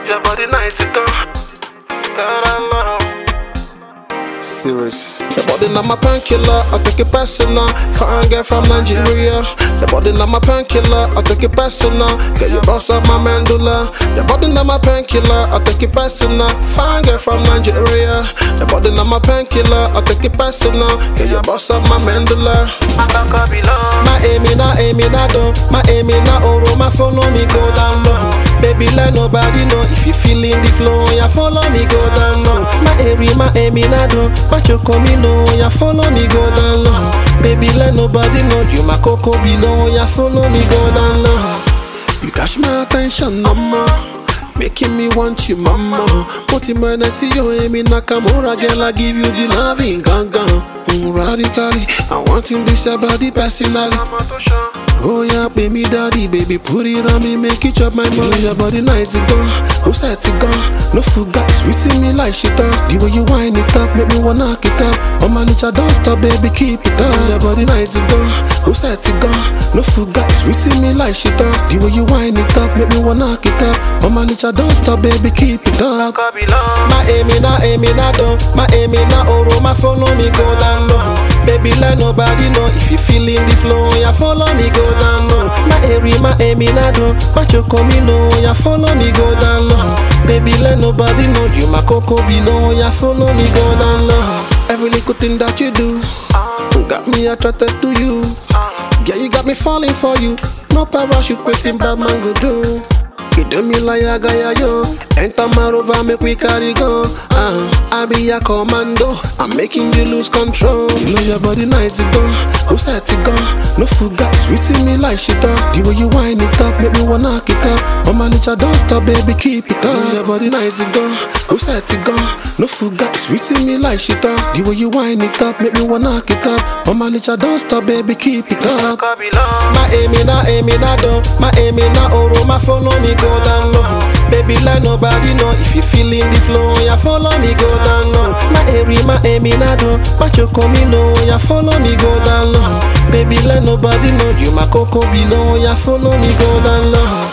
Your body nice, it go. God, I love. Serious. The body not my painkiller, I take it personal. Fine girl from Nigeria. The body not my painkiller, I take it personal. Get your boss up my mandula. The body not my painkiller, I take it personal. Fine girl from Nigeria. The body not my painkiller, I take it personal. Get your boss up my mandula. My aim in a do. My aim in a oro. My follow me go down low. Baby let nobody know if you feeling the flow. Yeah, follow me go down low. My aim in a do. But you come in low, ya follow me go down low. Baby, let nobody know you my cocoa below, ya follow me go down low. You catch my attention, mama, making me want you, mama. Put him when I see you, Amy Nakamura, girl, I give you the loving, ganga. Radically, I want him this your body personally. Oh yeah, baby daddy, baby, put it on me, make it chop my money. Your body nice, it go, who said it go? No food got sweet in me like shit up. The way you wind it up, make me wanna knock it up. Oh my nature don't stop, baby, keep it up. Your body nice, it go, who said it go? No food got sweet in me like shit up. The way you wind it up, make me wanna knock it up. Oh my nature don't stop, baby, keep it up. My aim in a do, my aim in a oro. My follow me go down low. Baby, let nobody know if you feeling the flow. Yeah, follow me go down low. My aim in a do, but you come in low. Yeah, follow me go down low. Baby, let nobody know you my cocoa below. Yeah, follow me go down low. Every little thing that you do got me attracted to you. Yeah, you got me falling for you. No parachute, waiting bad man go do. You do me like a guy, yo. Enter my rover, make we carry go. I be a commando, I'm making you lose control. You know your body nice, it go. Who said it go? No food got sweet in me like shit up. The way you wind it up, make me wanna knock it up. Oh my nature don't stop, baby, keep it up. You know your body nice, it go. Who said it go? No food got sweet in me like shit up. The way you wind it up, make me wanna knock it up. Oh my nature don't stop, baby, keep it up. My aim in a do, my aim in a oro. My follow me go down low. Baby, let nobody know if you feeling the flow. Yeah, follow me go down low. My aim in a do, but you come in low. Yeah, follow me go down low. Baby, let nobody know you my cocoa below. Yeah, follow me go down low.